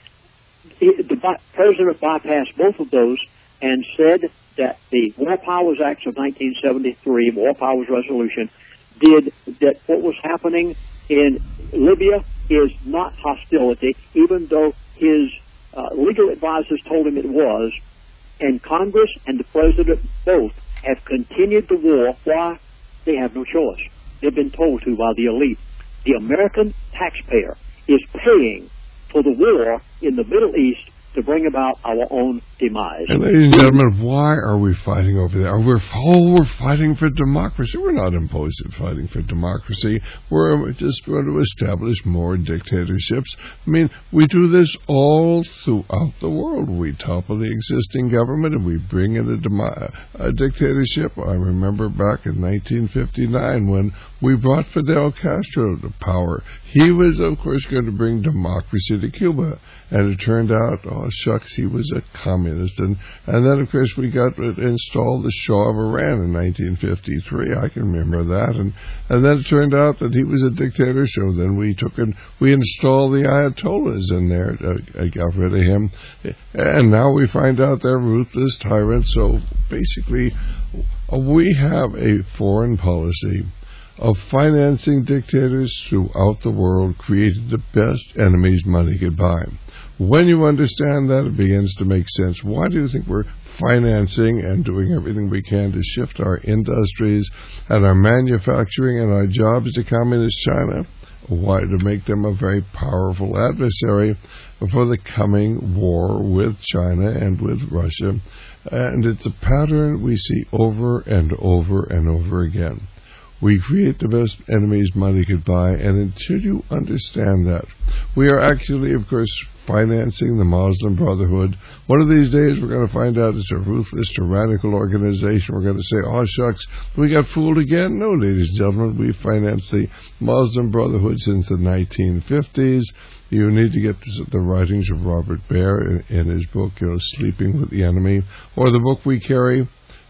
The president bypassed both of those and said that the War Powers Acts of 1973, War Powers Resolution, did that what was happening in Libya is not hostility, even though his legal advisors told him it was, and Congress and the President both have continued the war. Why? They have no choice. They've been told to by the elite. The American taxpayer is paying for the war in the Middle East to bring about our own demise. And ladies and gentlemen, why are we fighting over there? We're fighting for democracy. We're not opposed to fighting for democracy. We're just going to establish more dictatorships. I mean, we do this all throughout the world. We topple the existing government and we bring in a dictatorship. I remember back in 1959 when we brought Fidel Castro to power. He was, of course, going to bring democracy to Cuba. And it turned out, oh, shucks, he was a communist. And then, of course, we got installed the Shah of Iran in 1953. I can remember that. And then it turned out that he was a dictator, so then we installed the Ayatollahs in there. I got rid of him. And now we find out they're ruthless tyrants. So basically, we have a foreign policy of financing dictators throughout the world, creating the best enemies money could buy. When you understand that, it begins to make sense. Why do you think we're financing and doing everything we can to shift our industries and our manufacturing and our jobs to communist China? Why? To make them a very powerful adversary for the coming war with China and with Russia. And it's a pattern we see over and over and over again. We create the best enemies money could buy, and until you understand that, we are actually, of course, financing the Muslim Brotherhood. One of these days, we're going to find out it's a ruthless, tyrannical organization. We're going to say, oh, shucks, we got fooled again. No, ladies and gentlemen, we financed the Muslim Brotherhood since the 1950s. You need to get the writings of Robert Baer in his book, Sleeping with the Enemy, or the book we carry,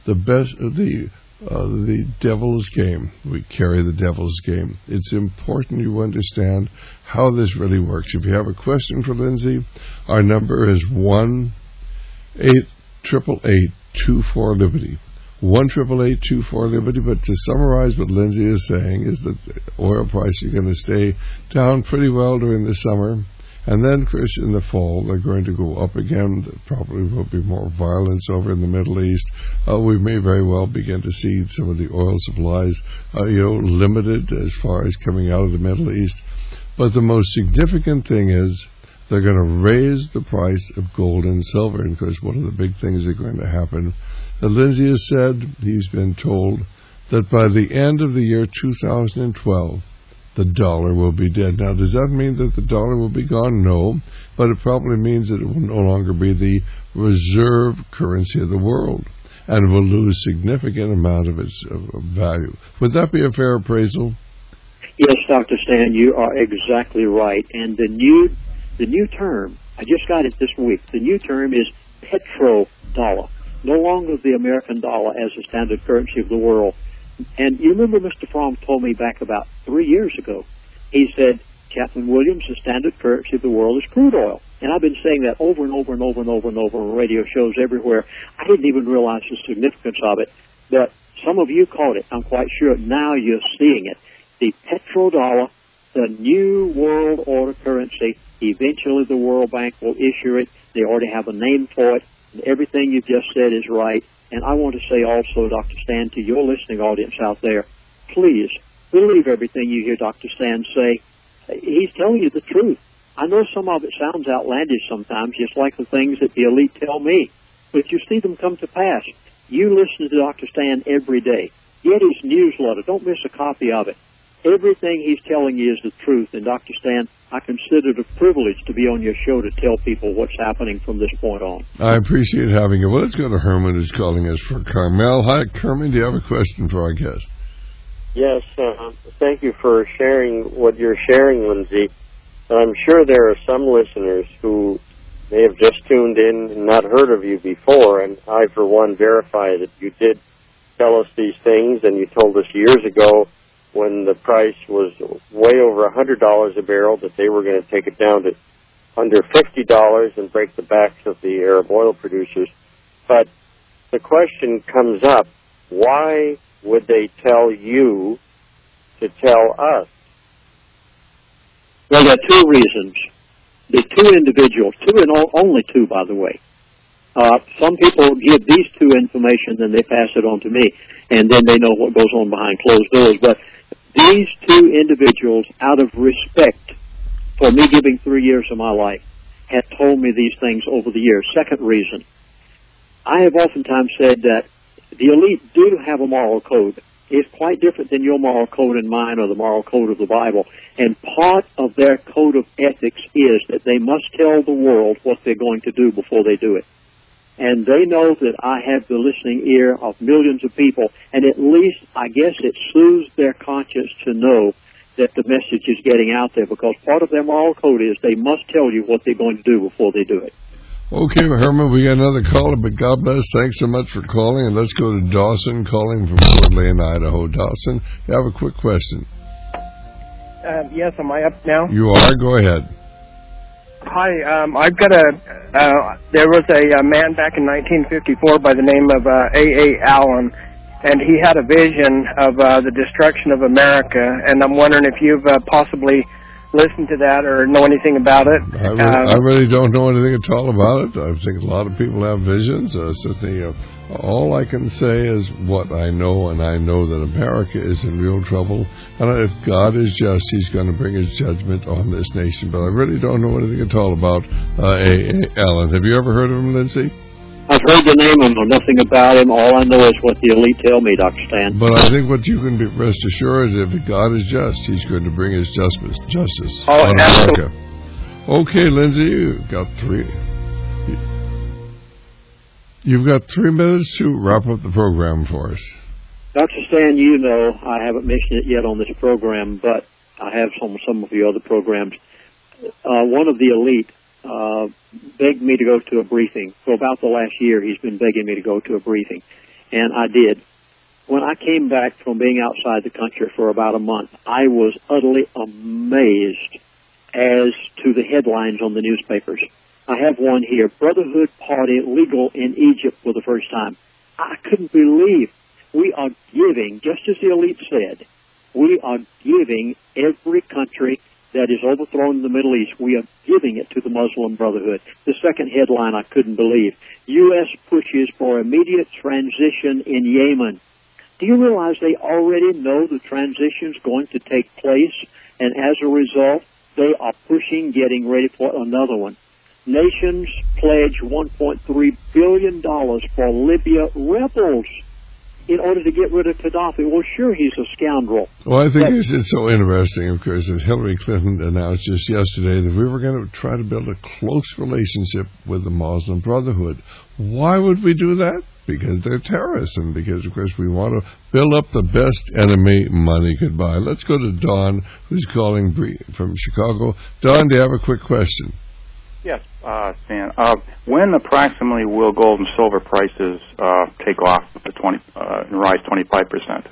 the Devil's Game. We carry the Devil's Game. It's important you understand how this really works. If you have a question for Lindsay, our number is 1-888-24-LIBERTY. 1-888-24-LIBERTY. But to summarize what Lindsay is saying is that oil prices are going to stay down pretty well during the summer. And then, Chris, in the fall, they're going to go up again. There probably will be more violence over in the Middle East. We may very well begin to see some of the oil supplies, limited as far as coming out of the Middle East. But the most significant thing is they're going to raise the price of gold and silver. And, of course, one of the big things that are going to happen, Lindsay has said, he's been told, that by the end of the year 2012, the dollar will be dead. Now, does that mean that the dollar will be gone? No, but it probably means that it will no longer be the reserve currency of the world, and it will lose a significant amount of its value. Would that be a fair appraisal? Yes, Dr. Stan, you are exactly right. And the new term, I just got it this week, the new term is petrodollar. No longer the American dollar as the standard currency of the world. And you remember Mr. Fromm told me back about 3 years ago, he said, Captain Williams, the standard currency of the world is crude oil. And I've been saying that over and over and over and over and over on radio shows everywhere. I didn't even realize the significance of it, but some of you caught it. I'm quite sure now you're seeing it. The petrodollar, the new world order currency, eventually the World Bank will issue it. They already have a name for it. And everything you just said is right. And I want to say also, Dr. Stan, to your listening audience out there, please believe everything you hear Dr. Stan say. He's telling you the truth. I know some of it sounds outlandish sometimes, just like the things that the elite tell me, but you see them come to pass. You listen to Dr. Stan every day. Get his newsletter. Don't miss a copy of it. Everything he's telling you is the truth. And Dr. Stan, I consider it a privilege to be on your show to tell people what's happening from this point on. I appreciate having you. Well, let's go to Herman, who's calling us for Carmel. Hi, Herman. Do you have a question for our guest? Yes. Thank you for sharing what you're sharing, Lindsay. I'm sure there are some listeners who may have just tuned in and not heard of you before, and I, for one, verify that you did tell us these things, and you told us years ago when the price was way over $100 a barrel that they were going to take it down to under $50 and break the backs of the Arab oil producers. But the question comes up, why would they tell you to tell us? Well, there are two reasons. The two individuals, two and only two, by the way. Some people give these two information, then they pass it on to me, and then they know what goes on behind closed doors. But these two individuals, out of respect for me giving 3 years of my life, have told me these things over the years. Second reason, I have oftentimes said that the elite do have a moral code. It's quite different than your moral code and mine or the moral code of the Bible. And part of their code of ethics is that they must tell the world what they're going to do before they do it. And they know that I have the listening ear of millions of people, and at least, I guess, it soothes their conscience to know that the message is getting out there, because part of their moral code is they must tell you what they're going to do before they do it. Okay, Herman, we got another caller, but God bless. Thanks so much for calling. And let's go to Dawson calling from Fort Lane, Idaho. Dawson, you have a quick question. Yes, am I up now? You are. Go ahead. Hi, I've got there was a man back in 1954 by the name of A.A. Allen, and he had a vision of the destruction of America, and I'm wondering if you've possibly listened to that or know anything about it. I really don't know anything at all about it. I think a lot of people have visions. Certainly, all I can say is what I know, and I know that America is in real trouble. And if God is just, He's going to bring His judgment on this nation. But I really don't know anything at all about A.A. Allen. Have you ever heard of him, Lindsay? I've heard the name. I know nothing about him. All I know is what the elite tell me, Dr. Stan. But I think what you can be rest assured, if God is just, He's going to bring His justice on America. Okay, Lindsay, you've got 3 minutes to wrap up the program for us. Dr. Stan, you know I haven't mentioned it yet on this program, but I have on some of your other programs. One of the elite begged me to go to a briefing. For about the last year, he's been begging me to go to a briefing, and I did. When I came back from being outside the country for about a month, I was utterly amazed as to the headlines on the newspapers. I have one here, Brotherhood Party legal in Egypt for the first time. I couldn't believe we are giving, just as the elite said, we are giving every country that is overthrown in the Middle East, we are giving it to the Muslim Brotherhood. The second headline I couldn't believe. U.S. pushes for immediate transition in Yemen. Do you realize they already know the transition's going to take place, and as a result, they are pushing, getting ready for another one? Nations pledge $1.3 billion for Libya rebels in order to get rid of Gaddafi. Well, sure, he's a scoundrel. Well, I think it's so interesting, of course, that Hillary Clinton announced just yesterday that we were going to try to build a close relationship with the Muslim Brotherhood. Why would we do that? Because they're terrorists, and because, of course, we want to build up the best enemy money could buy. Let's go to Don, who's calling from Chicago. Don, do you have a quick question? Yes, Stan. When approximately will gold and silver prices take off and rise 25%?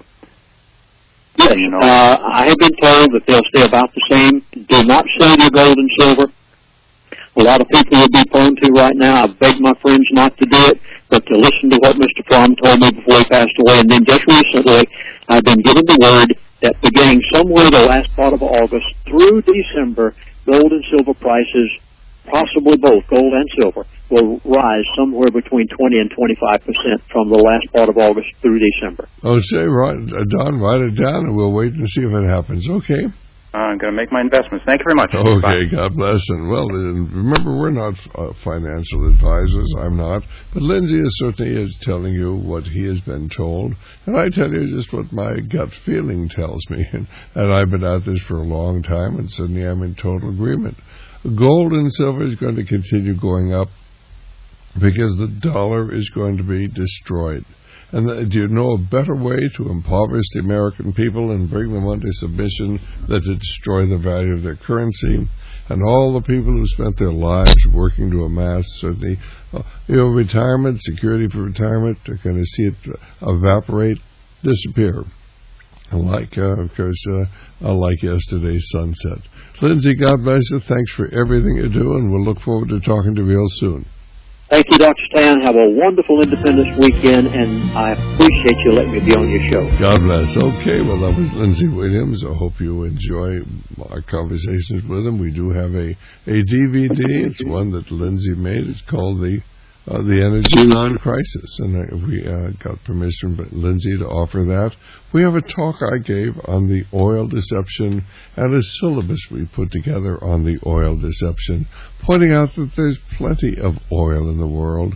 Yes, you know? I have been told that they'll stay about the same. Do not sell your gold and silver. A lot of people will be prone to right now. I beg my friends not to do it, but to listen to what Mr. Fromm told me before he passed away. And then just recently, I've been given the word that beginning somewhere the last part of August through December, gold and silver prices, possibly both gold and silver, will rise somewhere between 20 and 25% from the last part of August through December. Oh, say, Don, write it down, and we'll wait and see if it happens. Okay. I'm going to make my investments. Thank you very much. Okay, Bye. God bless. And, well, remember, we're not financial advisors. I'm not. But Lindsay certainly is telling you what he has been told. And I tell you just what my gut feeling tells me. And I've been at this for a long time, and suddenly I'm in total agreement. Gold and silver is going to continue going up because the dollar is going to be destroyed. And do you know a better way to impoverish the American people and bring them under submission than to destroy the value of their currency? And all the people who spent their lives working to amass, certainly, retirement, security for retirement, are going to see it evaporate, disappear. Like yesterday's sunset. Lindsay, God bless you. Thanks for everything you do, and we'll look forward to talking to you real soon. Thank you, Dr. Stan. Have a wonderful Independence weekend, and I appreciate you letting me be on your show. God bless. Okay, well, that was Lindsay Williams. I hope you enjoy our conversations with him. We do have a DVD. It's one that Lindsay made. It's called The Energy Non-Crisis, and we got permission from Lindsay to offer that. We have a talk I gave on the oil deception and a syllabus we put together on the oil deception, pointing out that there's plenty of oil in the world.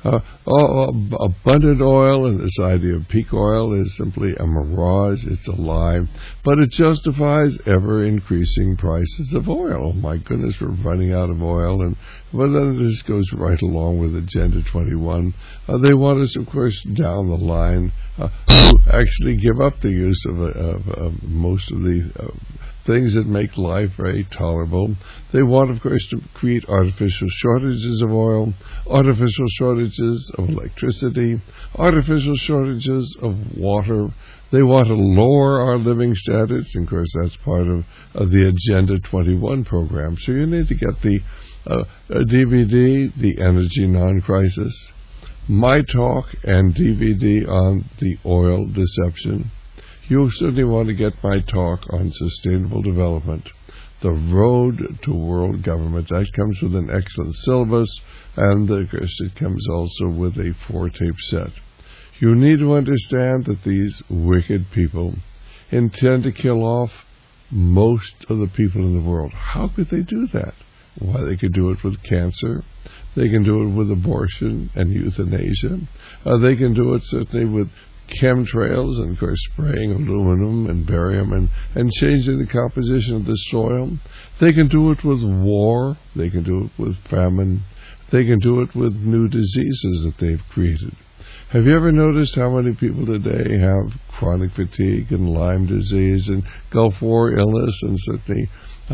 Abundant oil, and this idea of peak oil is simply a mirage. It's a lie, but it justifies ever-increasing prices of oil. Oh my goodness, we're running out of oil, but then this goes right along with Agenda 21. They want us, of course, down the line to actually give up the use of most of the things that make life very tolerable. They want, of course, to create artificial shortages of oil, artificial shortages of electricity, artificial shortages of water. They want to lower our living standards, and of course that's part of the Agenda 21 program. So you need to get the DVD, The Energy Non-Crisis, my talk and DVD on the oil deception. You certainly want to get my talk on sustainable development, the road to world government. That comes with an excellent syllabus, and of course it comes also with a 4-tape set. You need to understand that these wicked people intend to kill off most of the people in the world. How could they do that? Why, they could do it with cancer. They can do it with abortion and euthanasia. They can do it certainly with chemtrails and, of course, spraying aluminum and barium and changing the composition of the soil. They can do it with war. They can do it with famine. They can do it with new diseases that they've created. Have you ever noticed how many people today have chronic fatigue and Lyme disease and Gulf War illness and certainly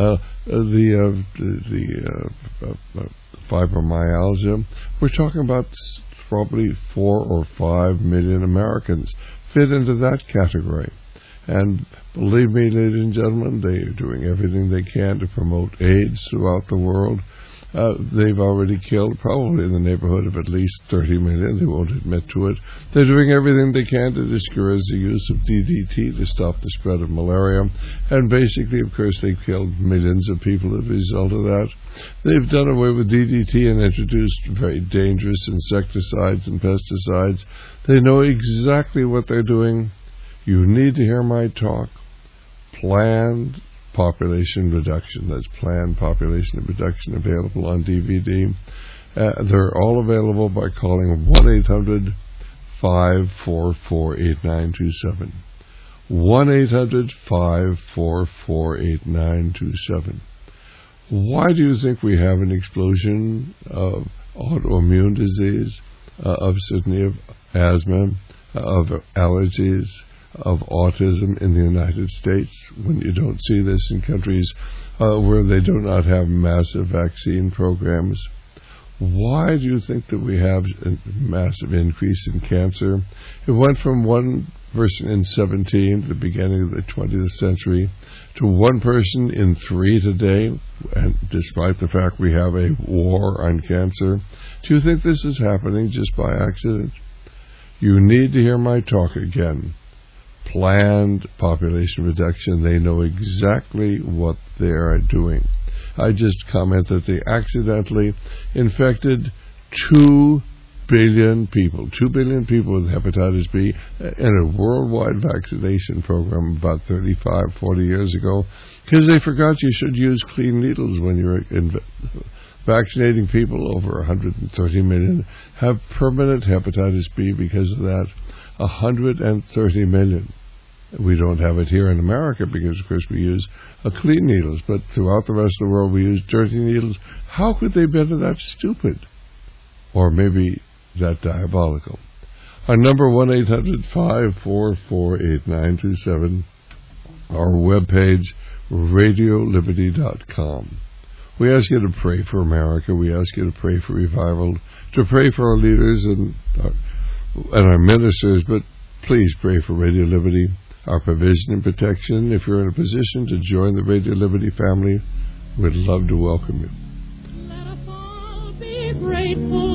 fibromyalgia? We're talking about probably 4 or 5 million Americans fit into that category. And believe me, ladies and gentlemen, they are doing everything they can to promote AIDS throughout the world. They've already killed probably in the neighborhood of at least 30 million. They won't admit to it. They're doing everything they can to discourage the use of DDT to stop the spread of malaria. And basically, of course, they've killed millions of people as a result of that. They've done away with DDT and introduced very dangerous insecticides and pesticides. They know exactly what they're doing. You need to hear my talk. Planned population reduction. That's planned population reduction, available on DVD. They're all available by calling 1-800-544-8927. 1-800-544-8927. Why do you think we have an explosion of autoimmune disease, of certainly of asthma, of allergies, of autism in the United States, when you don't see this in countries where they do not have massive vaccine programs? Why do you think that we have a massive increase in cancer? It went from one person in 17 at the beginning of the 20th century to one person in 3 today, and despite the fact we have a war on cancer. Do you think this is happening just by accident? You need to hear my talk again. Planned population reduction. They know exactly what they are doing. I just comment that they accidentally infected 2 billion people. 2 billion people with hepatitis B in a worldwide vaccination program about 35, 40 years ago, because they forgot you should use clean needles when you're vaccinating people. Over 130 million have permanent hepatitis B because of that. 130 million. We don't have it here in America because, of course, we use clean needles, but throughout the rest of the world we use dirty needles. How could they be that stupid? Or maybe that diabolical? Our number, 1-800-544-8927. Our webpage, radioliberty.com. We ask you to pray for America. We ask you to pray for revival, to pray for our leaders and our ministers, but please pray for Radio Liberty, our provision and protection. If you're in a position to join the Radio Liberty family, we'd love to welcome you. Let us all be grateful.